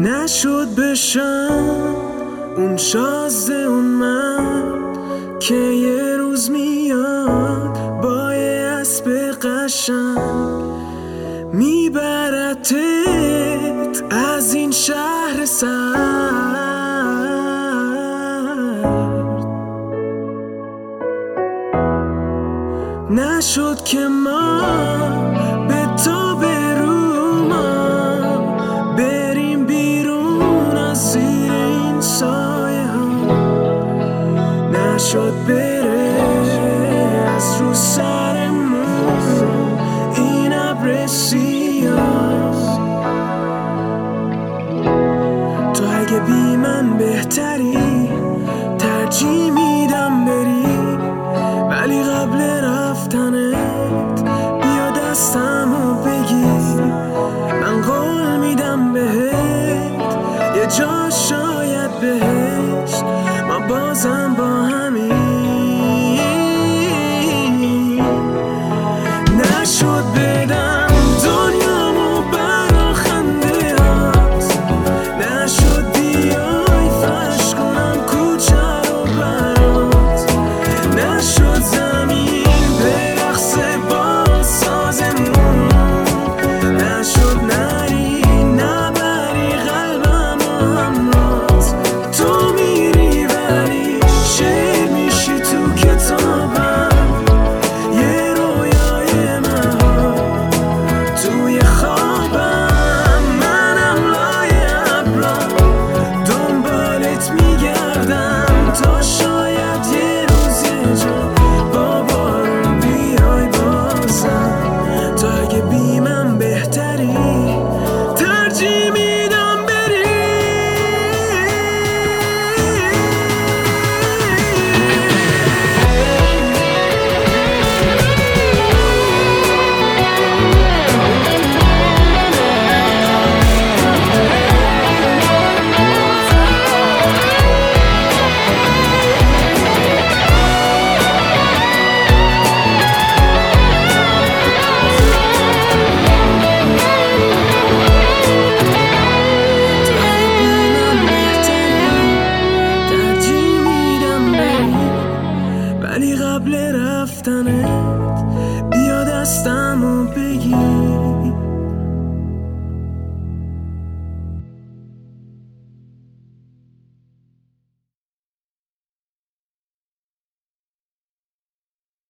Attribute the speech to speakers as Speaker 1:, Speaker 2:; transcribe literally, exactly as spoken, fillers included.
Speaker 1: نشد بشم اون شازده اون من که یه روز میاد با یه اسب قشنگ میبرتت از این شهر سرد. نشد که ما به تو بروما بریم بیرون از زیر این سایه ها. نشد بره از رو سرمون این ابر سیاه. تو اگه بی من بهتری ترجیح میدم بری، ولی قبل رفتنت بیا دستمو بگیر. من قول میدم بهت یه جا شاید بهشت ما بازم با همین. نشد بدم دنیامو برا خنده هات، نشد بیای فرش کنم کوچه رو برات، نشد زمین برقصه با سازمون، نشد نری نبری قلبم و همرات. تو میری ولی شعر میشی تو کتابم، یه رویای مهار توی خوابم. منم لای ابرا دنبالت میگردم تا شاید یه روز یه جا با بارون بیای بازم. تو اگه بی من بهتری ترجیح میدم بری. ولی قبل رفتنت بیا دستمو بگیر.